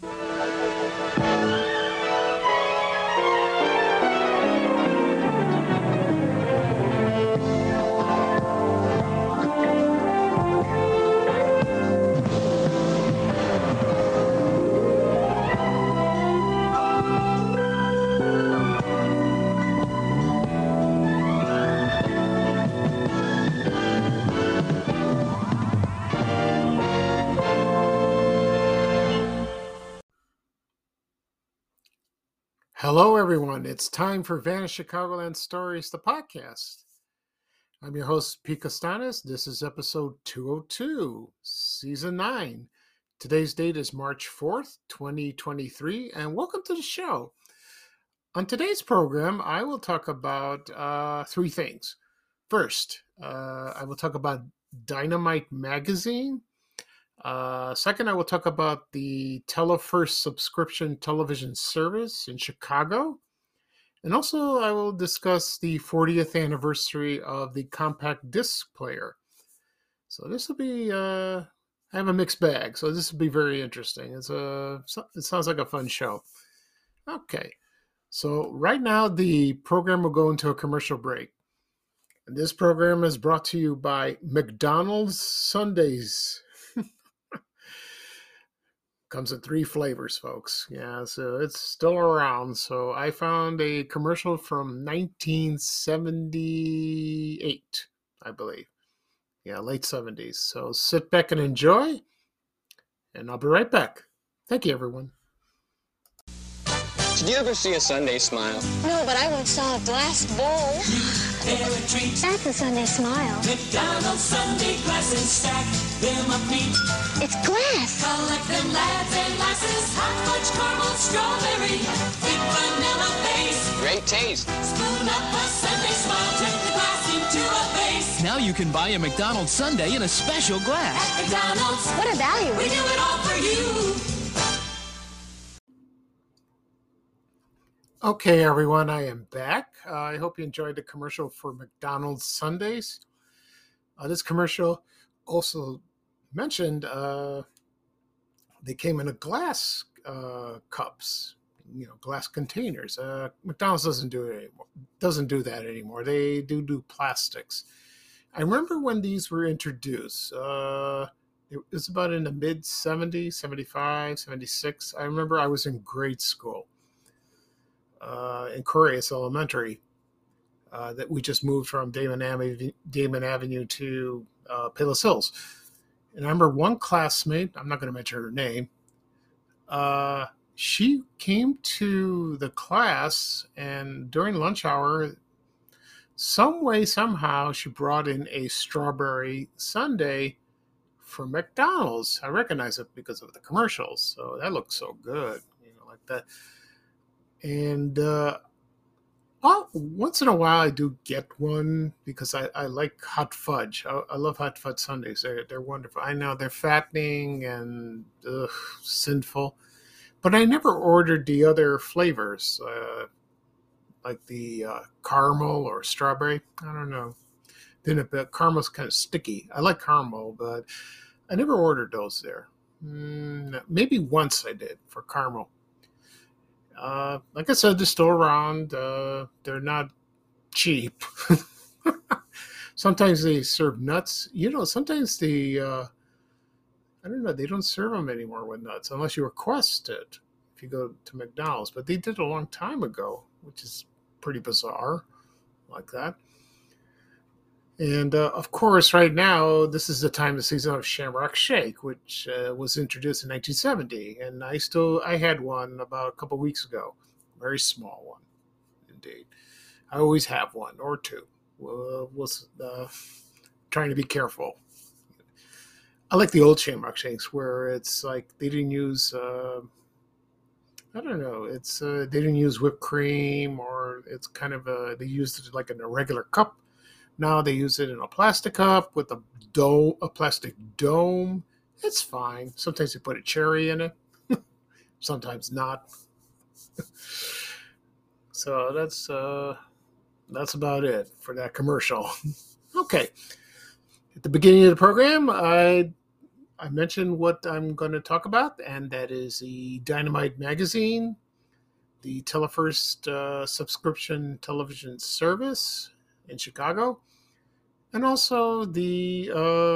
Hello, everyone. It's time for Vanished Chicagoland Stories, the podcast. I'm your host, Pete Costanis. This is episode 202, season 9. Today's date is March 4th, 2023, and welcome to the show. On today's program, I will talk about three things. First, I will talk about Dynamite Magazine. Second, I will talk about the TeleFirst subscription television service in Chicago. And also, I will discuss the 40th anniversary of the compact disc player. So this will be, I have a mixed bag, so this will be very interesting. It sounds like a fun show. Okay, so right now the program will go into a commercial break. And this program is brought to you by McDonald's Sundays. Comes in 3 flavors, folks. Yeah, so it's still around. So I found a commercial from 1978, I believe. Yeah, late 70s. So sit back and enjoy, and I'll be right back. Thank you, everyone. Did you ever see a Sunday smile? No, but I once saw a glass bowl. That's a Sunday smile. McDonald's Sunday glasses, stack them up neat. It's glass. Collect them, lads and lasses. Hot fudge, caramel, strawberry, thick vanilla base. Great taste. Spoon up a Sunday smile, turn the glass into a vase. Now you can buy a McDonald's sundae in a special glass. At McDonald's, What a value. we do it all for you. Okay, everyone, I am back. I hope you enjoyed the commercial for McDonald's Sundays. This commercial also mentioned they came in a glass cups, glass containers. McDonald's doesn't do it anymore. Doesn't do that anymore. They do plastics. I remember when these were introduced. It was about in the mid 70s, 75, 76. I remember I was in grade school. In Correas Elementary, that we just moved from Damon Avenue to Palos Hills. And I remember one classmate, I'm not going to mention her name, she came to the class, and during lunch hour, some way, somehow, she brought in a strawberry sundae from McDonald's. I recognize it because of the commercials. So that looked so good, like that. And once in a while, I do get one because I like hot fudge. I love hot fudge sundaes. They're wonderful. I know they're fattening and sinful, but I never ordered the other flavors, like the caramel or strawberry. I don't know. Then caramel's kind of sticky. I like caramel, but I never ordered those there. Maybe once I did for caramel. Like I said, they're still around. They're not cheap. Sometimes they serve nuts. Sometimes I don't know, they don't serve them anymore with nuts unless you request it if you go to McDonald's. But they did a long time ago, which is pretty bizarre like that. And of course, right now, this is the time of season of Shamrock Shake, which was introduced in 1970. And I had one about a couple weeks ago, very small one, indeed. I always have one or two. Was trying to be careful. I like the old Shamrock Shakes where it's like they didn't use, I don't know, they didn't use whipped cream, or it's kind of they used it like in a regular cup. Now they use it in a plastic cup with a plastic dome. It's fine. Sometimes they put a cherry in it. Sometimes not. So that's about it for that commercial. Okay. At the beginning of the program, I I mentioned what I'm going to talk about, and that is the Dynamite Magazine, the Telefirst subscription television service in Chicago, and also the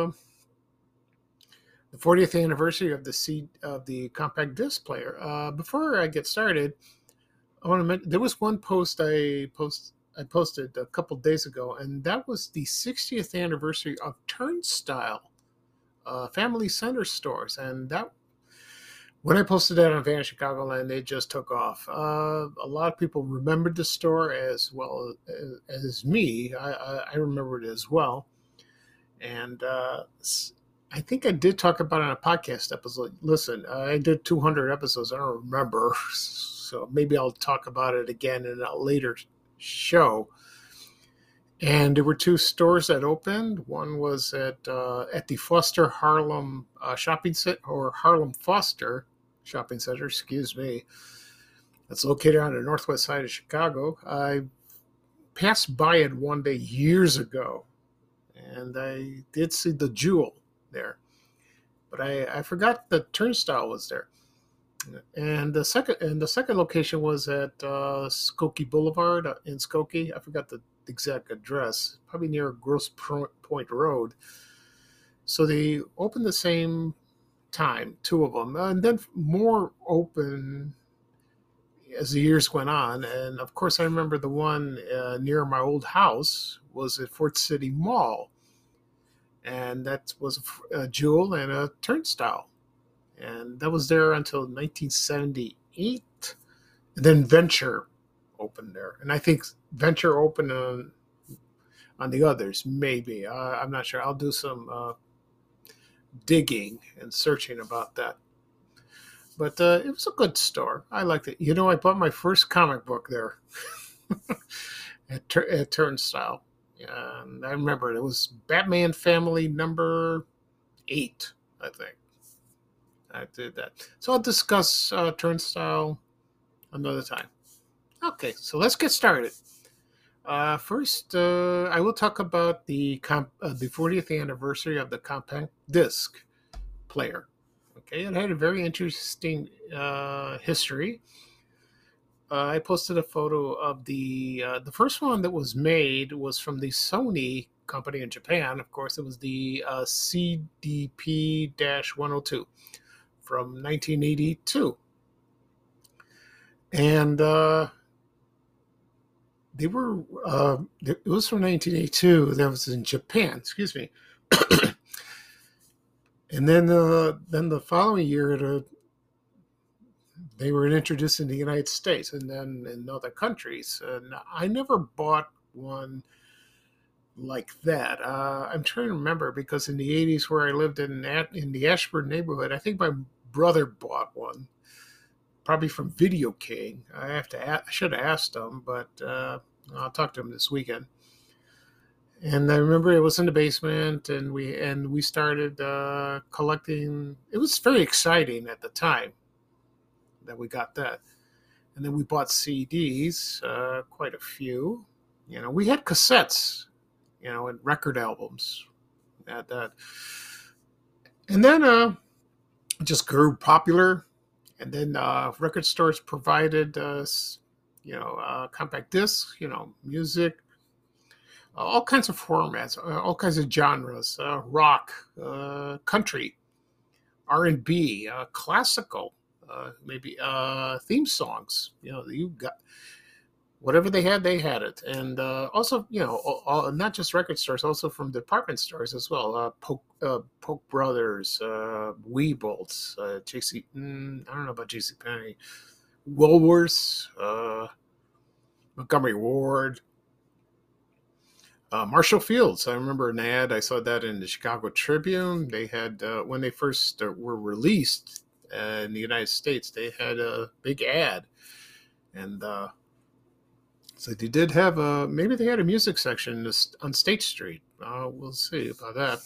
40th anniversary of the compact disc player. Before I get started, I want to mention there was one post I posted a couple days ago, and that was the 60th anniversary of Turnstile Family Center stores, and that when I posted that on Van Chicagoland, it just took off. A lot of people remembered the store as well as me. I remember it as well, and I think I did talk about it on a podcast episode. Listen, I did 200 episodes. I don't remember, so maybe I'll talk about it again in a later show. And there were two stores that opened. One was at the Foster Harlem Shopping Center, or Harlem Foster Shopping Center, excuse me. It's located on the northwest side of Chicago. I passed by it one day years ago, and I did see the Jewel there, but I forgot the Turnstile was there. And the second location was at Skokie Boulevard in Skokie. I forgot the exact address, probably near Grosse Point Road. So they opened the same time, two of them, and then more open as the years went on. And of course, I remember the one near my old house was at Fort City Mall, and that was a Jewel and a Turnstile. And that was there until 1978. And then Venture opened there. And I think Venture opened on the others, maybe. I'm not sure. I'll do some digging and searching about that. But it was a good store. I liked it. You know, I bought my first comic book there at Turnstile. And I remember it was Batman Family number 8, I think. I did that. So I'll discuss Turnstile another time. Okay, so let's get started. First, I will talk about the 40th anniversary of the compact disc player. Okay, it had a very interesting history. I posted a photo of the first one that was made was from the Sony company in Japan. Of course, it was the CDP-102 from 1982. And they were it was from 1982. That was in Japan, excuse me. And then the following year, they were introduced in the United States and then in other countries. And I never bought one like that. I'm trying to remember, because in the 80s where I lived in the Ashburn neighborhood, I think my brother bought one, probably from Video King. I should have asked him, but I'll talk to him this weekend. And I remember it was in the basement, and we started collecting. It was very exciting at the time that we got that. And then we bought CDs, quite a few. You know, we had cassettes, you know, and record albums at that. And then it just grew popular. And then record stores provided us, you know, compact discs, you know, music, all kinds of formats, all kinds of genres, rock, country, R&B, classical, maybe theme songs. You know, you got whatever they had it. And also, you know, not just record stores, also from department stores as well. Polk Brothers, Weebles, I don't know about JCPenney, Woolworths, Montgomery Ward, Marshall Fields. I remember an ad. I saw that in the Chicago Tribune. They had, when they first were released in the United States, they had a big ad. And so they did have maybe they had a music section on State Street. We'll see about that.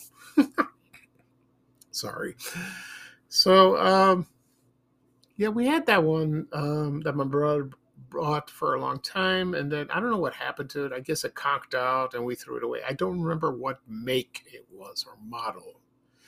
Sorry. So, yeah, we had that one that my brother brought for a long time, and then I don't know what happened to it. I guess it conked out and we threw it away. I don't remember what make it was or model.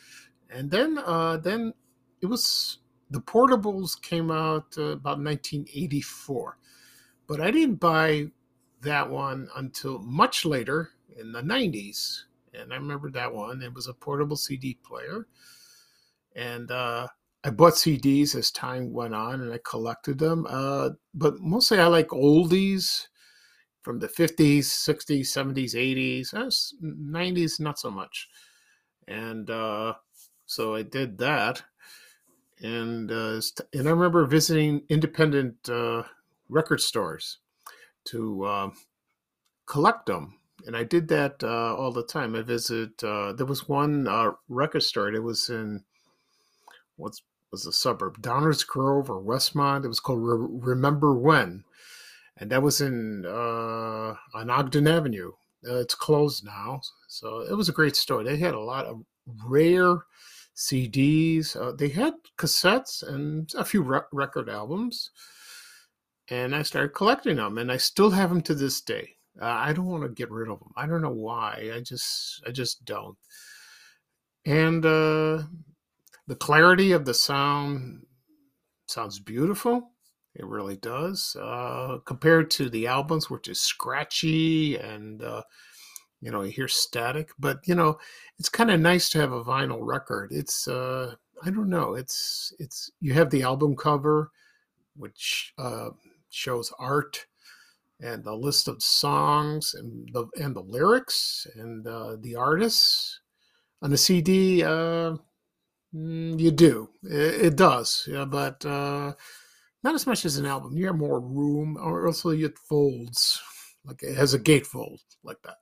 And then it was the portables came out about 1984, but I didn't buy that one until much later in the 90s. And I remember that one. It was a portable CD player. And I bought CDs as time went on and I collected them. But mostly I like oldies from the 50s, 60s, 70s, 80s, 90s, not so much. And so I did that. And I remember visiting independent record stores to collect them. And I did that all the time. I visit, there was one record store that was in, what was the suburb? Downers Grove or Westmont. It was called Remember When. And that was on Ogden Avenue. It's closed now. So it was a great store. They had a lot of rare CDs. They had cassettes and a few record albums. And I started collecting them. And I still have them to this day. I don't want to get rid of them. I don't know why. I just don't. And the clarity of the sound sounds beautiful. It really does. Compared to the albums, which is scratchy and, you hear static. But, it's kind of nice to have a vinyl record. It's, I don't know. It's you have the album cover, which shows art and the list of songs and the lyrics and the artists. On the CD, you do. It does. Yeah, but not as much as an album. You have more room, or also it folds. Like it has a gatefold like that.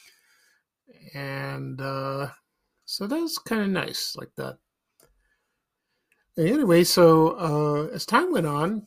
And so that's kind of nice like that. Anyway, so as time went on,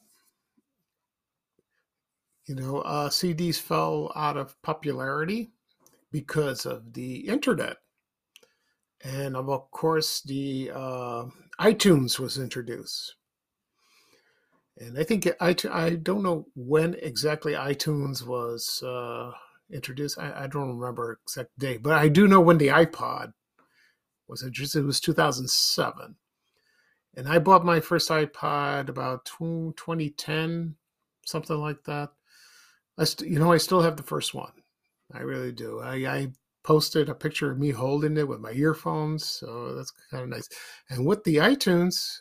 CDs fell out of popularity because of the internet. And of course, the iTunes was introduced. And I think I don't know when exactly iTunes was introduced. I don't remember exact date, but I do know when the iPod was introduced. It was 2007. And I bought my first iPod about 2010, something like that. I still have the first one. I really do. I posted a picture of me holding it with my earphones, so that's kind of nice. And with the iTunes,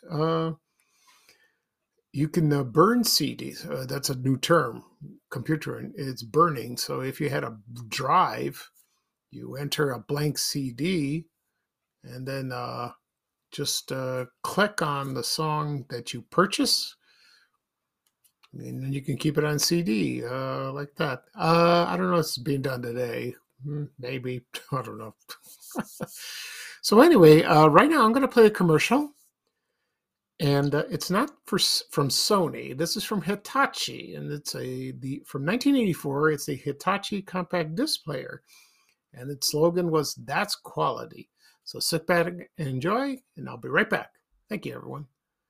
you can burn CDs. That's a new term. Computer, it's burning. So if you had a drive, you enter a blank CD, and then just click on the song that you purchase, and then you can keep it on CD like that. I don't know if it's being done today. Maybe. I don't know. So anyway, right now I'm going to play a commercial. And it's not from Sony. This is from Hitachi. And it's from 1984. It's a Hitachi compact disc player. And its slogan was, "That's quality." So sit back and enjoy, and I'll be right back. Thank you, everyone.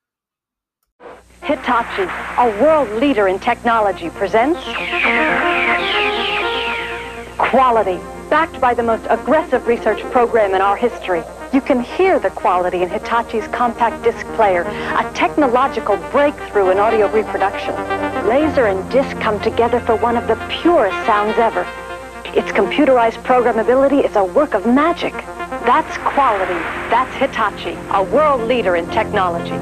Hitachi, a world leader in technology, presents quality, backed by the most aggressive research program in our history. You can hear the quality in Hitachi's compact disc player, a technological breakthrough in audio reproduction. Laser and disc come together for one of the purest sounds ever. Its computerized programmability is a work of magic. That's quality. That's Hitachi, a world leader in technology.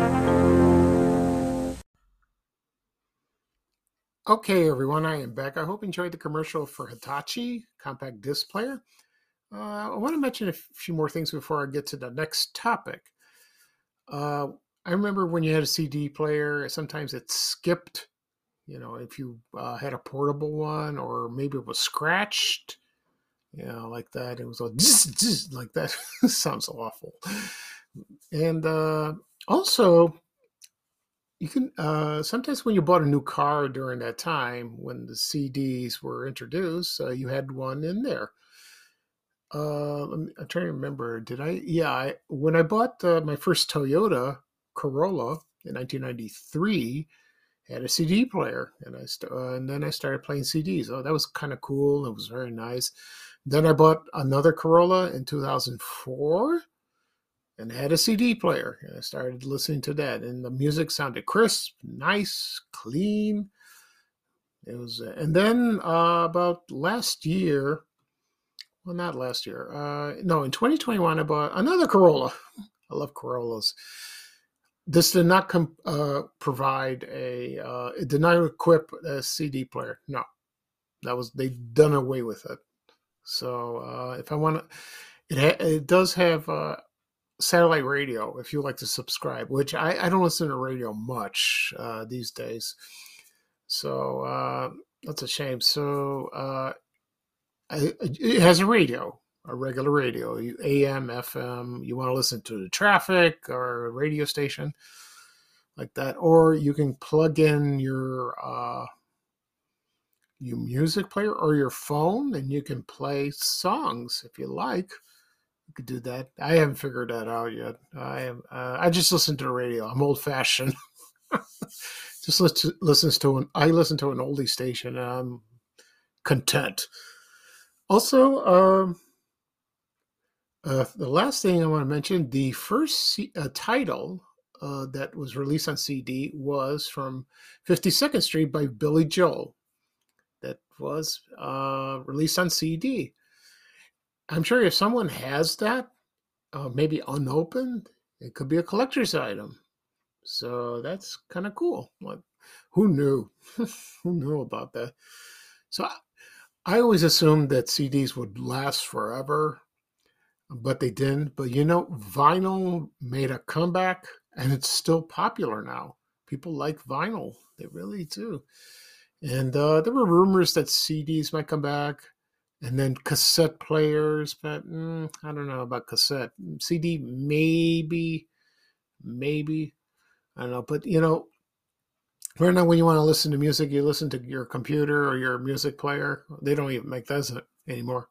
Okay, everyone, I am back. I hope you enjoyed the commercial for Hitachi compact disc player. I want to mention a few more things before I get to the next topic. I remember when you had a CD player, sometimes it skipped, if you had a portable one, or maybe it was scratched, like that. It was like, zzz, like that. Sounds awful. And also, you can sometimes when you bought a new car during that time, when the CDs were introduced, you had one in there. I'm trying to remember. When I bought my first Toyota Corolla in 1993, I had a CD player, and then I started playing CDs. Oh, that was kind of cool. It was very nice. Then I bought another Corolla in 2004, and it had a CD player. And I started listening to that, and the music sounded crisp, nice, clean. It was, and then about last year, well, not last year, no, in 2021, I bought another Corolla. I love Corollas. This did not provide it did not equip a CD player. No, they've done away with it. So if I want to, it does have satellite radio if you like to subscribe, which I don't listen to radio much these days. So that's a shame. So it has a radio, a regular radio, AM, FM. You want to listen to the traffic or a radio station like that, or you can plug in your music player or your phone, and you can play songs if you like. You could do that. I haven't figured that out yet. I just listen to the radio. I'm old fashioned. Just I listen to an oldie station, and I'm content. Also, the last thing I want to mention, the first title that was released on CD was from 52nd Street by Billy Joel. That was released on CD. I'm sure if someone has that, maybe unopened, it could be a collector's item. So that's kind of cool. Like, who knew? Who knew about that? So I always assumed that CDs would last forever, but they didn't. But vinyl made a comeback, and it's still popular now. People like vinyl. They really do. And there were rumors that CDs might come back, and then cassette players, but I don't know about cassette. CD, maybe. I don't know. But, right now when you want to listen to music, you listen to your computer or your music player. They don't even make those anymore.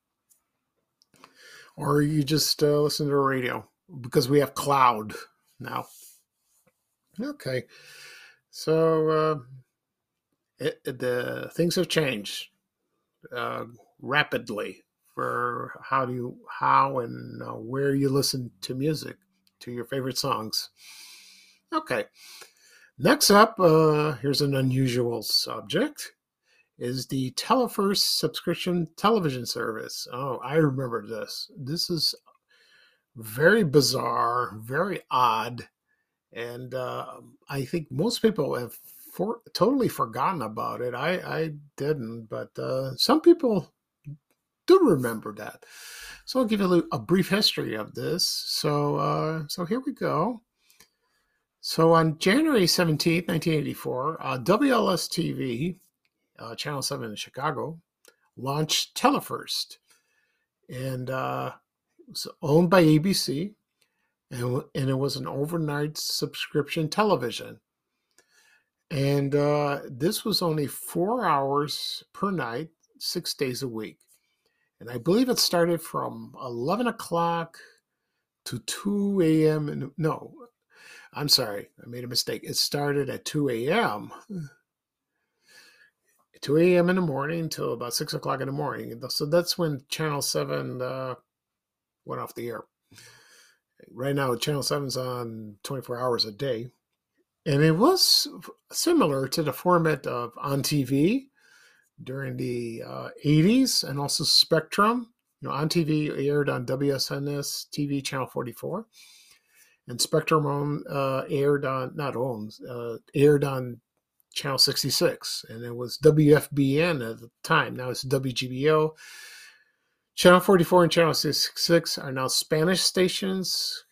Or you just listen to the radio, because we have cloud now. Okay. So the things have changed rapidly for how and where you listen to music, to your favorite songs. Okay. Next up, here's an unusual subject, is the Telefirst subscription television service. Oh, I remember this. This is very bizarre, very odd, and I think most people have totally forgotten about it. I didn't, but some people do remember that. So I'll give you a brief history of this. So here we go. So on January 17th, 1984, WLS-TV, Channel 7 in Chicago, launched Telefirst. And it was owned by ABC, and it was an overnight subscription television. And this was only 4 hours per night, 6 days a week. And I believe it started from 11 o'clock to 2 a.m. No, I'm sorry, I made a mistake. It started at 2 a.m. 2 a.m. in the morning till about 6 o'clock in the morning. So that's when Channel 7 went off the air. Right now, Channel 7's on 24 hours a day. And it was similar to the format of On TV during the 80s, and also Spectrum. On TV aired on WSNS TV Channel 44. And Spectrum aired on Channel 66, and it was WFBN at the time. Now it's WGBO. Channel 44 and Channel 66 are now Spanish stations.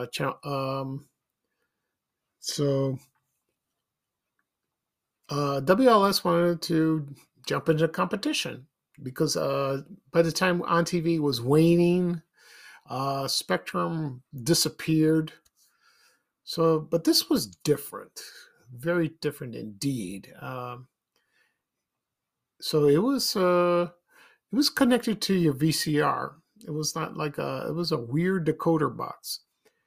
WLS wanted to jump into competition because by the time On TV was waning, Spectrum disappeared. But this was different, very different indeed. So it was connected to your VCR. It was not like it was a weird decoder box.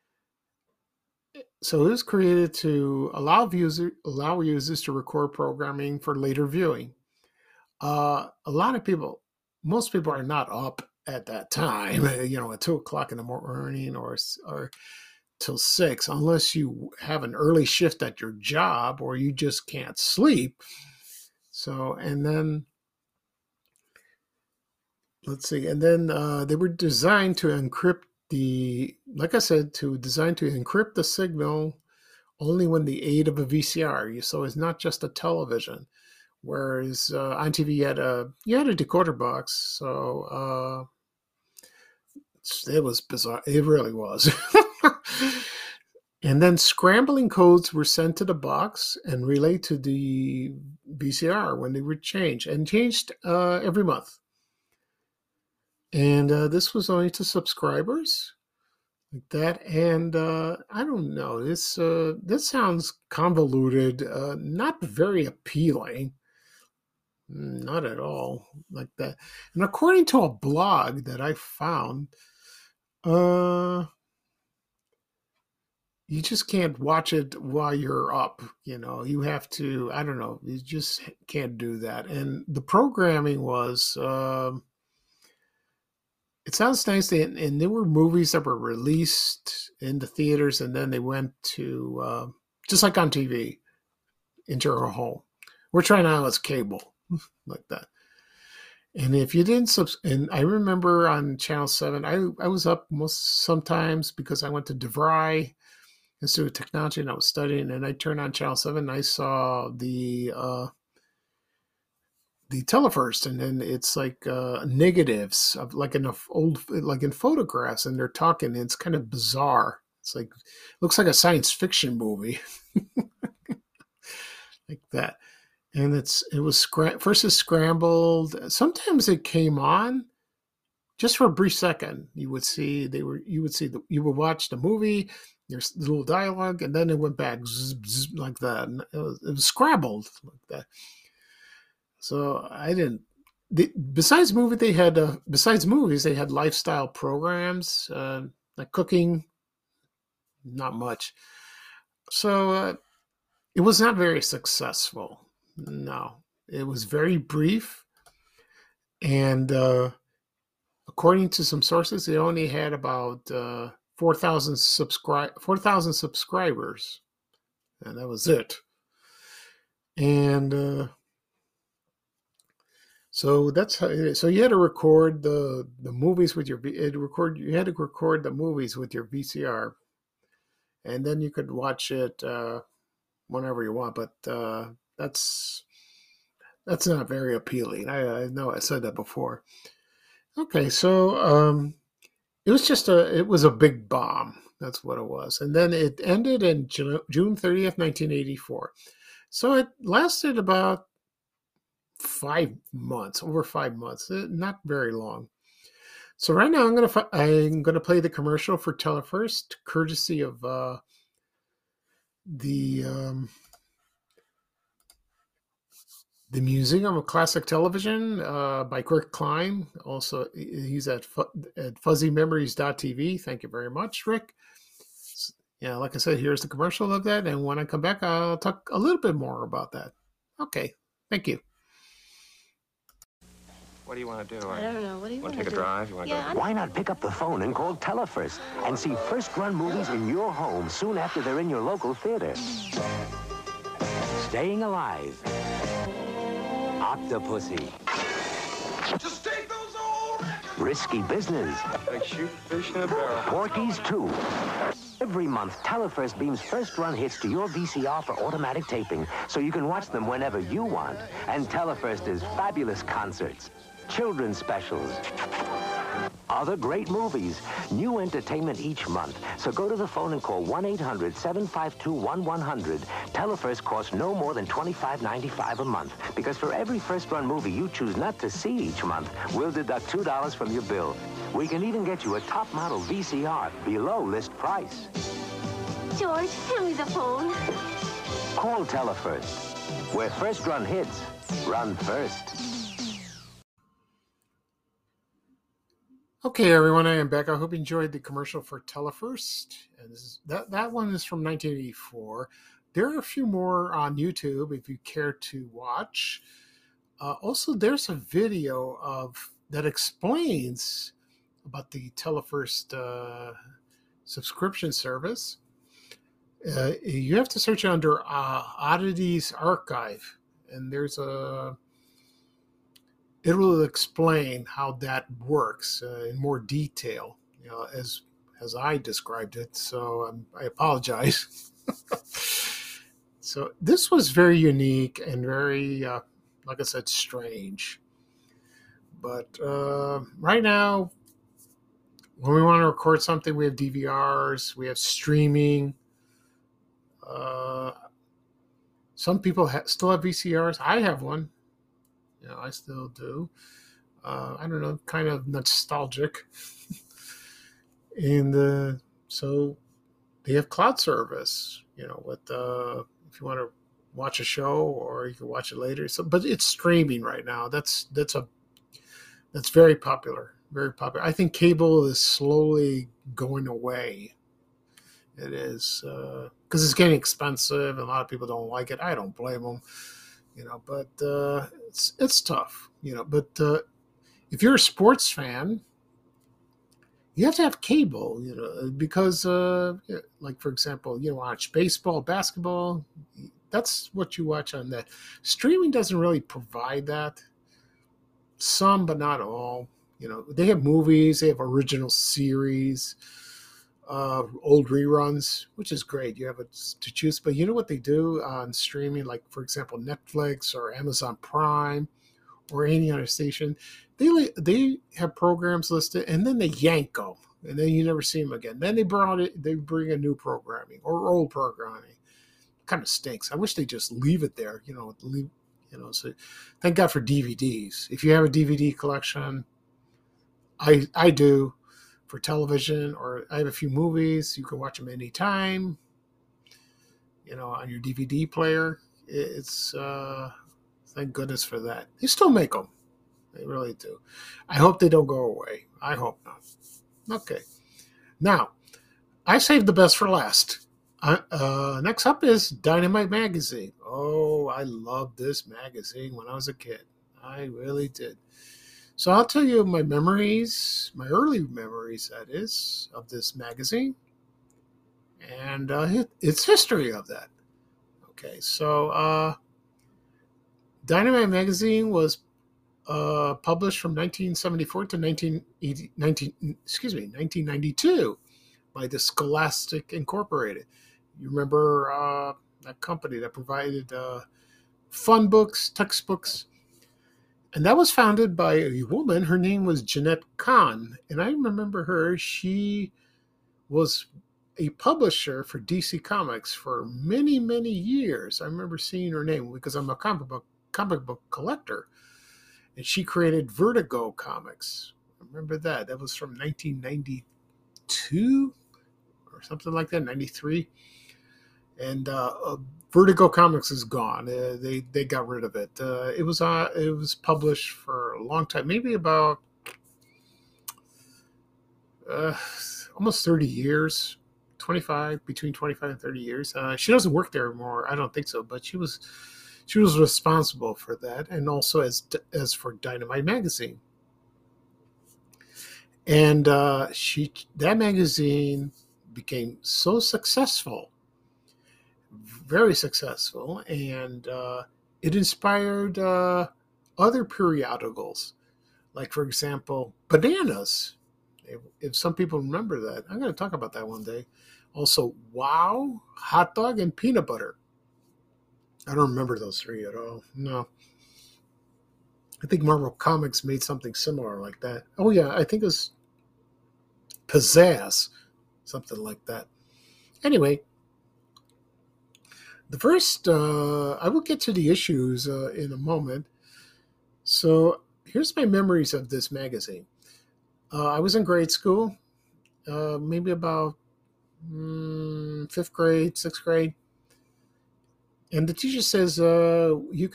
So it was created to allow users to record programming for later viewing. Most people are not up at that time, at 2:00 in the morning or till 6, unless you have an early shift at your job or you just can't sleep. So, and then let's see, and then they were designed to encrypt like I said, designed to encrypt the signal only when the aid of a VCR. So it's not just a television. Whereas on TV you had a decoder box, so it was bizarre. It really was. And then scrambling codes were sent to the box and relayed to the VCR when they were changed every month. And this was only to subscribers, like that. And I don't know. This sounds convoluted, not very appealing. Not at all like that. And according to a blog that I found, you just can't watch it while you're up. You have to, I don't know, you just can't do that. And the programming was, it sounds nice. And there were movies that were released in the theaters and then they went to, just like on TV, into our home. Which right now is cable. Like that. And if you didn't and I remember on Channel 7, I was up sometimes because I went to DeVry Institute of Technology and I was studying, and I turned on Channel 7 and I saw the Telefirst, and then it's like negatives of like in photographs, and they're talking, and it's kind of bizarre. It's like, looks like a science fiction movie. Like that. And it was first it's scrambled. Sometimes it came on just for a brief second. You would watch the movie. There's a little dialogue, and then it went back like that. And it was scrambled like that. So I didn't. Besides movies, they had lifestyle programs like cooking. Not much. So it was not very successful. No, it was very brief, and according to some sources, they only had about 4,000 subscribers, and that was it. And so that's how. So you had to record the movies with your You had to record the movies with your VCR, and then you could watch it whenever you want. But that's not very appealing. I know I said that before. Okay, so it was a big bomb. That's what it was. And then it ended in June 30th, 1984. So it lasted about 5 months, over 5 months, not very long. So right now I'm gonna play the commercial for Telefirst, courtesy of the Museum of Classic Television by Rick Klein. Also, he's at fuzzymemories.tv. Thank you very much, Rick. Yeah, like I said, here's the commercial of that. And when I come back, I'll talk a little bit more about that. Okay, thank you. What do you want to do? I don't know. What do you want to do? Take a drive? You want to go? Why not pick up the phone and call Telefirst and see first-run movies in your home soon after they're in your local theater? Staying Alive. Octopussy. Just take those old records. Risky Business. Like shoot fish in a barrel. Porky's 2. Every month, Telefirst beams first-run hits to your VCR for automatic taping, so you can watch them whenever you want. And Telefirst is fabulous concerts, children's specials, other great movies, new entertainment each month. So go to the phone and call 1-800-752-1100. Telefirst costs no more than $25.95 a month, because for every first-run movie you choose not to see each month, we'll deduct $2 from your bill. We can even get you a top-model VCR below list price. George, hand me the phone. Call Telefirst, where first-run hits run first. Okay, everyone, I am back. I hope you enjoyed the commercial for Telefirst. And that one is from 1984. There are a few more on YouTube if you care to watch. Also, there's a video that explains about the TeleFirst subscription service. You have to search under Oddities Archive, and it will explain how that works in more detail, as I described it. So I apologize. So this was very unique and very, like I said, strange. But right now, when we want to record something, we have DVRs, we have streaming. Some people still have VCRs. I have one. I still do. I don't know, kind of nostalgic. And so they have cloud service, with if you want to watch a show, or you can watch it later. So, but it's streaming right now. That's very popular. Very popular. I think cable is slowly going away. It is, because it's getting expensive, and a lot of people don't like it. I don't blame them, but it's tough, But if you're a sports fan, you have to have cable, because, like, for example, you watch baseball, basketball. That's what you watch on that. Streaming doesn't really provide that. Some, but not all. They have movies, they have original series, old reruns, which is great. You have it to choose. But you know what they do on streaming, like, for example, Netflix or Amazon Prime or any other station? They have programs listed, and then they yank them, and then you never see them again. Then they bring a new programming or old programming. Kind of stinks. I wish they just leave it there, so thank God for DVDs. If you have a DVD collection, I do, for television, or I have a few movies, you can watch them anytime, on your DVD player. It's, thank goodness for that. They still make them. They really do. I hope they don't go away. I hope not. Okay. Now, I saved the best for last. Next up is Dynamite Magazine. Oh, I loved this magazine when I was a kid. I really did. So I'll tell you my memories, my early memories, that is, of this magazine, and its history of that. Okay, so Dynamite Magazine was published from 1974 to 1992 by the Scholastic Incorporated. You remember that company that provided fun books, textbooks. And that was founded by a woman. Her name was Jeanette Kahn. And I remember her. She was a publisher for DC Comics for many, many years. I remember seeing her name because I'm a comic book collector. And she created Vertigo Comics. I remember that. That was from 1992 or something like that, 93. And Vertigo Comics is gone. They got rid of it. It was published for a long time, maybe about almost 30 years, between 25 and 30 years. She doesn't work there anymore. I don't think so, but she was responsible for that, and also as for Dynamite Magazine. And that magazine became so successful, very successful, and it inspired other periodicals, like, for example, Bananas. If some people remember that, I'm going to talk about that one day. Also, Wow, Hot Dog, and Peanut Butter. I don't remember those three at all. No. I think Marvel Comics made something similar like that. Oh, yeah, I think it was Pizzazz, something like that. Anyway, the first, I will get to the issues in a moment. So here's my memories of this magazine. I was in grade school, maybe about 5th grade, 6th grade. And the teacher says, you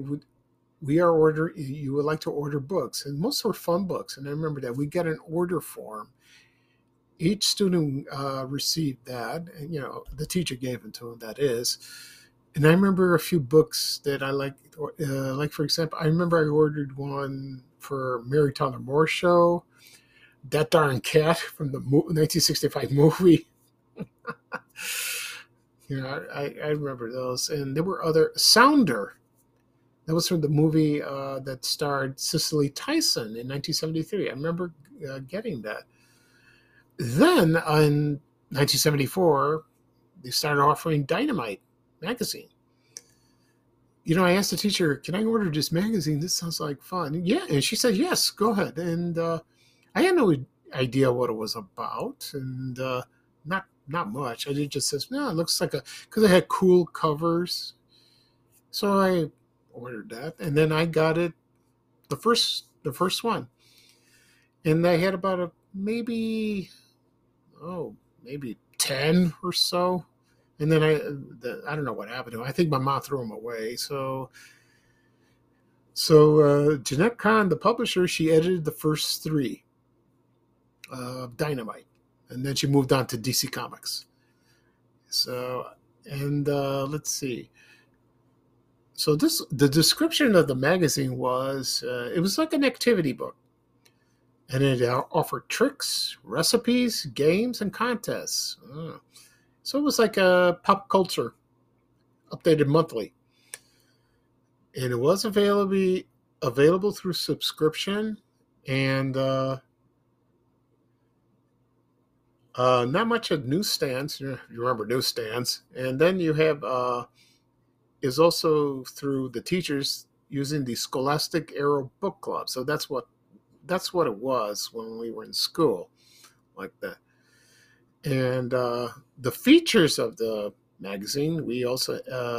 would like to order books. And most were fun books. And I remember that we got an order form. Each student received that, and the teacher gave them to them. That is, and I remember a few books that I liked. Like, for example, I remember I ordered one for Mary Tyler Moore Show. That Darn Cat from the 1965 movie. I remember those. And there were other Sounder. That was from the movie that starred Cicely Tyson in 1973. I remember getting that. Then in 1974, they started offering Dynamite magazine. I asked the teacher, can I order this magazine? This sounds like fun. Yeah, and she said, yes, go ahead. And I had no idea what it was about, and not much. I just says, no, it looks like because it had cool covers. So I ordered that, and then I got it, the first one. And I had about maybe 10 or so. And then I don't know what happened to them. I think my mom threw them away. So Jeanette Kahn, the publisher, she edited the first 3 Dynamite. And then she moved on to DC Comics. So, and let's see. So the description of the magazine was, it was like an activity book. And it offered tricks, recipes, games, and contests. So it was like a pop culture, updated monthly. And it was available through subscription, and not much at newsstands. You remember newsstands. And then you have is also through the teachers using the Scholastic Arrow Book Club. So that's what it was when we were in school, like that. And the features of the magazine, we also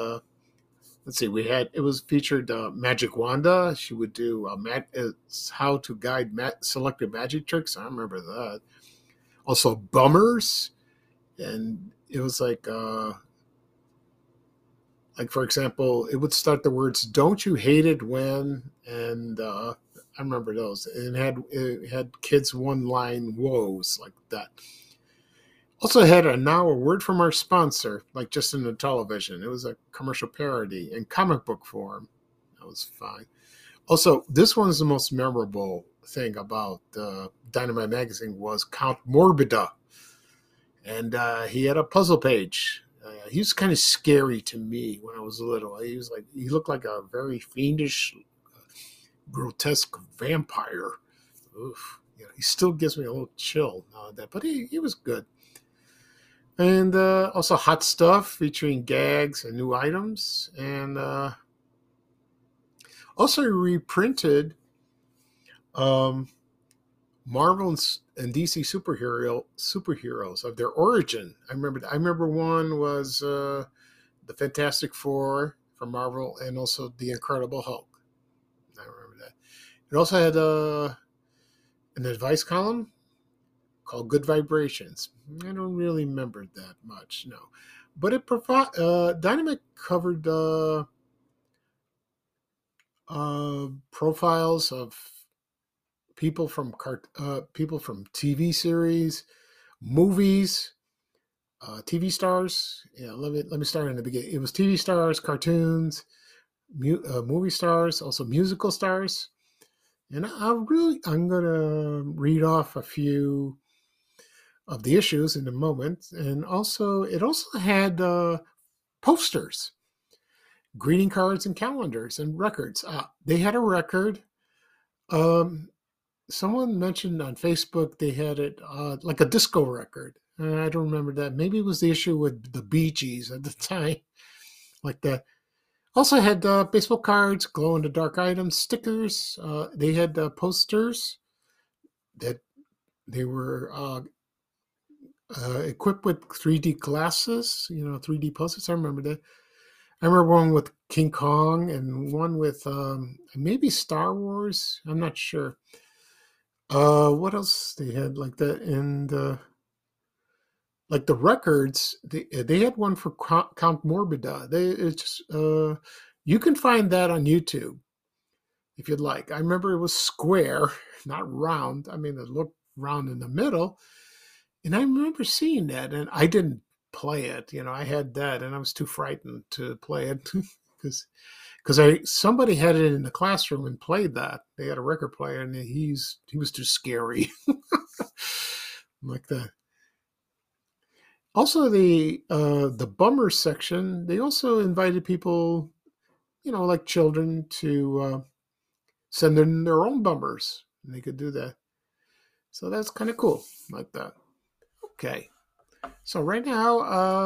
it was featured Magic Wanda. She would do how to guide selected magic tricks. I remember that. Also bummers, and it was like for example, it would start the words "Don't you hate it when?" and I remember those. And it had kids one-line woes like that. Also had now a word from our sponsor, like just in the television. It was a commercial parody in comic book form. That was fine. Also, this one is the most memorable thing about Dynamite magazine was Count Morbida. And he had a puzzle page. He was kind of scary to me when I was little. He looked like a very fiendish, grotesque vampire. Oof. He still gives me a little chill now and then, but he was good. And also Hot Stuff, featuring gags and new items. And also reprinted Marvel and DC superheroes of their origin. I remember one was the Fantastic Four from Marvel, and also the Incredible Hulk. I remember that. It also had an advice column called Good Vibrations. I don't really remember that much, no. But it Dynamite covered profiles of people from TV series, movies, TV stars. Yeah, let me start in the beginning. It was TV stars, cartoons, movie stars, also musical stars. And I'm going to read off a few of the issues in a moment. And also, it also had posters, greeting cards, and calendars and records. They had a record. Someone mentioned on Facebook they had it like a disco record. I don't remember that. Maybe it was the issue with the Bee Gees at the time, like that. Also had baseball cards, glow-in-the-dark items, stickers. They had posters that they were equipped with 3D glasses, 3D posters. I remember that. I remember one with King Kong and one with maybe Star Wars. I'm not sure. What else they had like that? And like the records, they had one for Count Morbida. You can find that on YouTube if you'd like. I remember it was square, not round. I mean, it looked round in the middle. And I remember seeing that, and I didn't play it. I had that, and I was too frightened to play it because somebody had it in the classroom and played that. They had a record player, and he was too scary. like that. Also, the bummer section, they also invited people, like children, to send in their own bummers. And they could do that. So that's kind of cool, like that. Okay. So right now,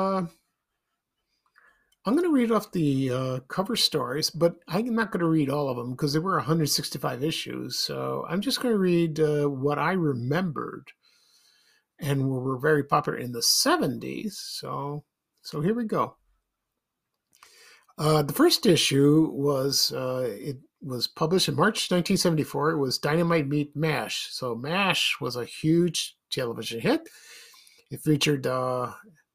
I'm going to read off the cover stories, but I'm not going to read all of them because there were 165 issues. So I'm just going to read what I remembered and were very popular in the 70s. So here we go. The first issue was it was published in March 1974. It was Dynamite Meet MASH. So MASH was a huge television hit. It featured Alan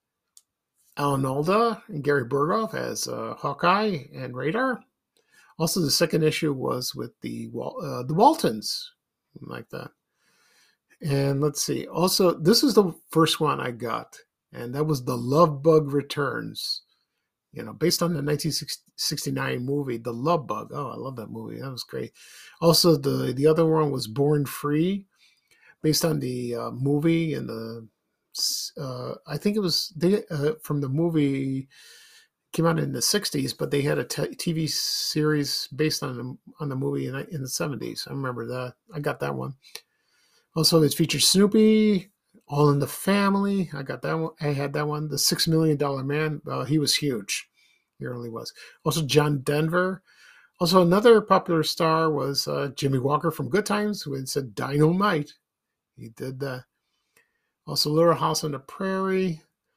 Alda and Gary Burghoff as Hawkeye and Radar. Also, the second issue was with the Waltons, like that. And let's see. Also, this is the first one I got, and that was The Love Bug Returns. Based on the 1969 movie, The Love Bug. Oh, I love that movie. That was great. Also, the other one was Born Free, based on the movie and the. I think it was from the movie. Came out in the 60s, but they had a TV series based on the movie in the 70s. I remember that. I got that one. Also, it features Snoopy, All in the Family. I got that one. I had that one. The $6 Million Man. He was huge. He really was. Also, John Denver. Also, another popular star was Jimmy Walker from Good Times, who had said Dynamite. He did that. Also, Little House on the Prairie.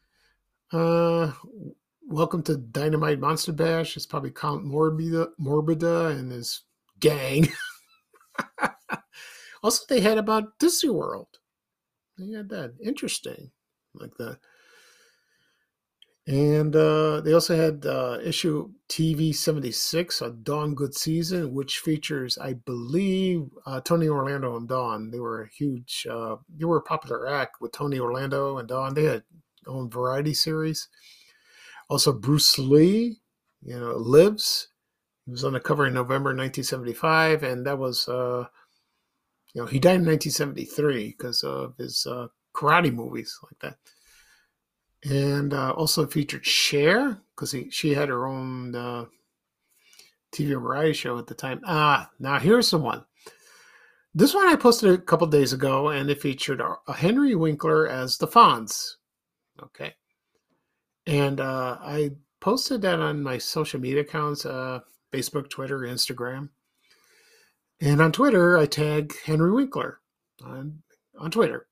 Welcome to Dynamite Monster Bash. It's probably Count Morbida and his gang. Also, they had about Disney World. They had that. Interesting. Like that. And they also had issue TV 76, A Dawn Good Season, which features, I believe, Tony Orlando and Dawn. They were a huge, they were a popular act with Tony Orlando and Dawn. They had their own variety series. Also, Bruce Lee, Lives. He was on the cover in November 1975, and that was, he died in 1973 because of his karate movies like that. And also featured Cher, because she had her own TV variety show at the time. Now here's the one. This one I posted a couple days ago, and it featured Henry Winkler as the Fonz. Okay. And I posted that on my social media accounts, Facebook, Twitter, Instagram. And on Twitter, I tag Henry Winkler on Twitter.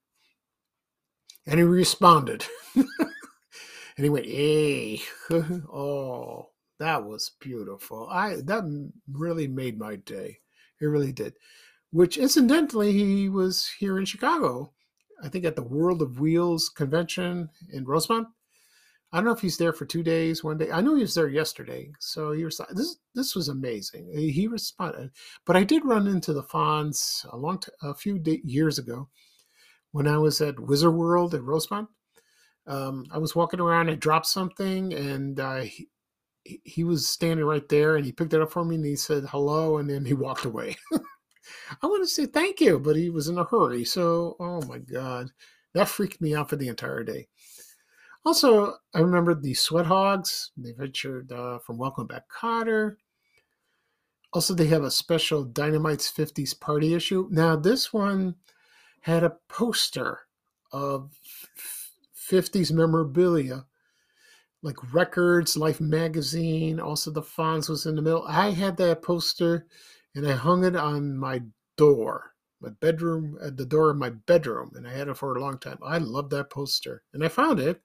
And he responded. And he went, hey, oh, that was beautiful. That really made my day. It really did. Which, incidentally, he was here in Chicago, I think at the World of Wheels convention in Rosemont. I don't know if he's there for 2 days, 1 day. I know he was there yesterday. So he was, this was amazing. He responded. But I did run into the Fonz a few years ago when I was at Wizard World at Rosemont. I was walking around, I dropped something, and he was standing right there, and he picked it up for me, and he said hello, and then he walked away. I want to say thank you, but he was in a hurry. So, oh my God, that freaked me out for the entire day. Also, I remember the Sweat Hogs. They featured from Welcome Back, Kotter. Also, they have a special Dynamite's 50s party issue. Now, this one had a poster of 50s memorabilia, like records, Life magazine. Also, the Fonz was in the middle. I had that poster, and I hung it on my door, my bedroom, at the door of my bedroom, and I had it for a long time. I love that poster, and I found it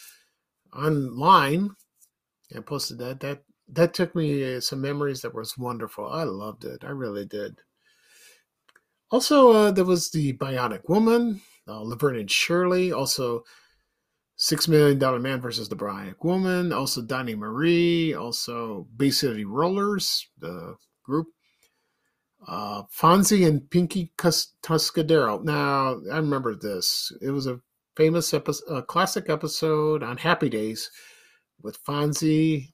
online and posted that. That took me some memories that was wonderful. I loved it. I really did. Also, there was the Bionic Woman, Laverne and Shirley. Also, $6 Million Man versus the Bionic Woman. Also, Donnie Marie. Also, Bay City Rollers, the group. Fonzie and Pinky Tuscadero. Now, I remember this. It was a famous classic episode on Happy Days with Fonzie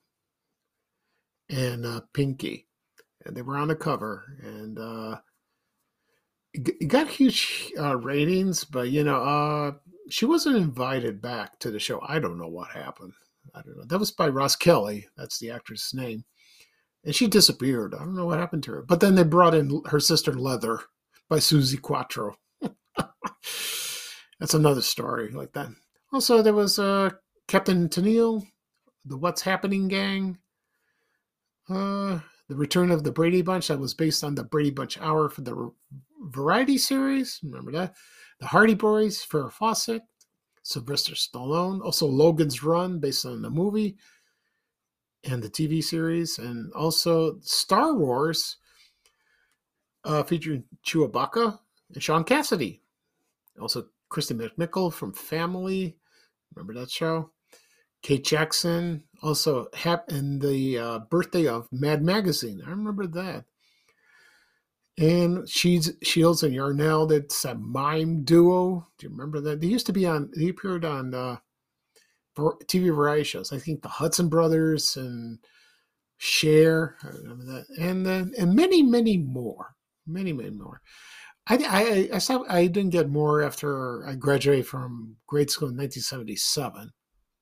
and Pinky. And they were on the cover. And it got huge ratings, but, she wasn't invited back to the show. I don't know what happened. I don't know. That was by Ross Kelly. That's the actress' name. And she disappeared. I don't know what happened to her. But then they brought in her sister Leather by Susie Quattro. That's another story like that. Also, there was Captain Tennille, the What's Happening Gang, the Return of the Brady Bunch. That was based on the Brady Bunch Hour for the Variety series. Remember that? The Hardy Boys, Farrah Fawcett, Sylvester Stallone. Also, Logan's Run, based on the movie and the TV series. And also, Star Wars, featuring Chewbacca and Sean Cassidy. Also, Kristen McNichol from Family. Remember that show? Kate Jackson. Also, and the birthday of Mad Magazine. I remember that. And Shields and Yarnell, that's a mime duo. Do you remember that? They appeared on TV variety shows. I think the Hudson Brothers and Cher. I remember that. And many, many more. Many, many more. I didn't get more after I graduated from grade school in 1977.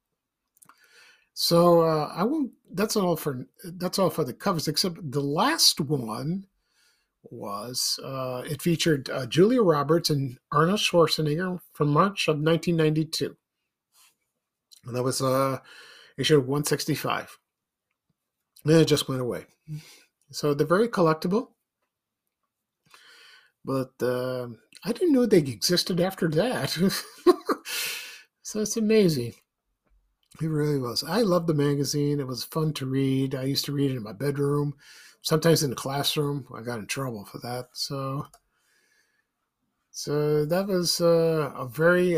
So I won't. That's all for the covers. Except the last one was it featured Julia Roberts and Arnold Schwarzenegger from March of 1992, and that was issue 165. And it just went away. So they're very collectible. But I didn't know they existed after that. So it's amazing. It really was. I loved the magazine. It was fun to read. I used to read it in my bedroom, sometimes in the classroom. I got in trouble for that. So that was a very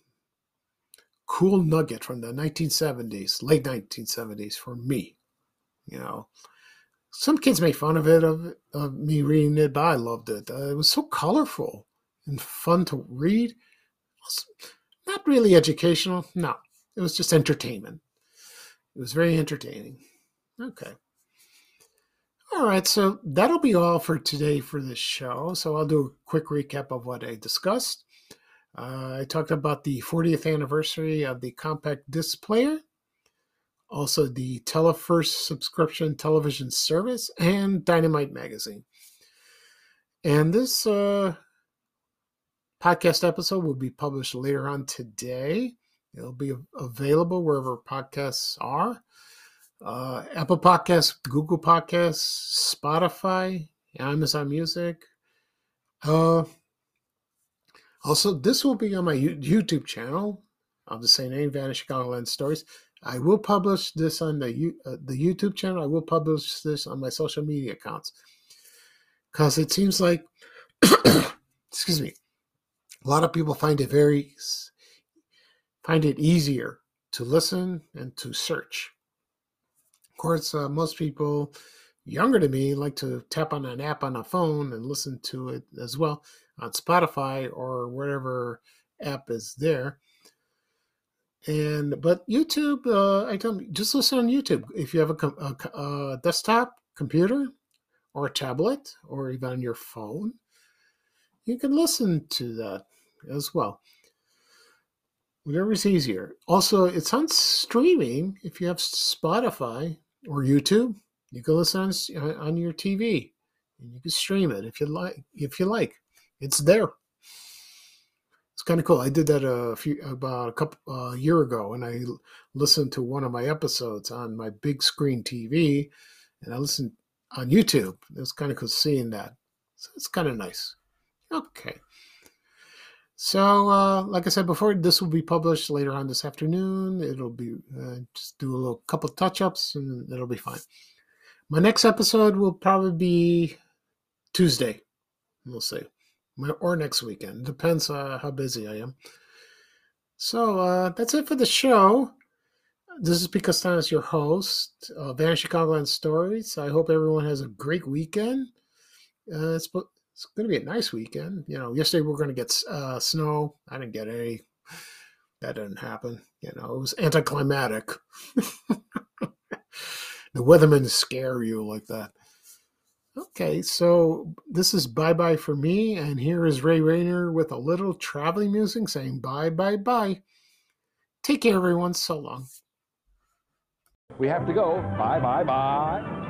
cool nugget from the 1970s, late 1970s for me. You know, some kids make fun of it, of me reading it, but I loved it. It was so colorful and fun to read. Not really educational. No, it was just entertainment. It was very entertaining. Okay. All right, so that'll be all for today for this show. So I'll do a quick recap of what I discussed. I talked about the 40th anniversary of the compact disc player. Also, the TeleFirst subscription television service, and Dynamite Magazine. And this podcast episode will be published later on today. It'll be available wherever podcasts are. Apple Podcasts, Google Podcasts, Spotify, Amazon Music. Also, this will be on my YouTube channel of the same name, Vanishing Chicagoland Stories. I will publish this on the YouTube channel. I will publish this on my social media accounts. Because it seems like, excuse me, a lot of people find it easier to listen and to search. Of course, most people younger than me like to tap on an app on a phone and listen to it as well on Spotify or whatever app is there. But YouTube, I tell them, just listen on YouTube. If you have a desktop computer or a tablet or even on your phone, you can listen to that as well. Whatever's easier. Also, it's on streaming. If you have Spotify or YouTube, you can listen on your TV, and you can stream it if you like. It's there. It's kind of cool. I did that about a year ago, and I listened to one of my episodes on my big screen TV, and I listened on YouTube. It was kind of cool seeing that. So it's kind of nice. Okay. So, like I said before, this will be published later on this afternoon. It'll be just do a couple touch-ups, and it'll be fine. My next episode will probably be Tuesday. We'll see. Or next weekend. Depends how busy I am. So that's it for the show. This is Pete Costanis, your host of Vanishing Chicagoland Stories. I hope everyone has a great weekend. It's going to be a nice weekend. You know, yesterday we were going to get snow. I didn't get any. That didn't happen. You know, it was anticlimactic. The weathermen scare you like that. Okay, so this is bye-bye for me, and here is Ray Rayner with a little traveling music saying bye, bye, bye. Take care, everyone. So long. We have to go. Bye, bye, bye.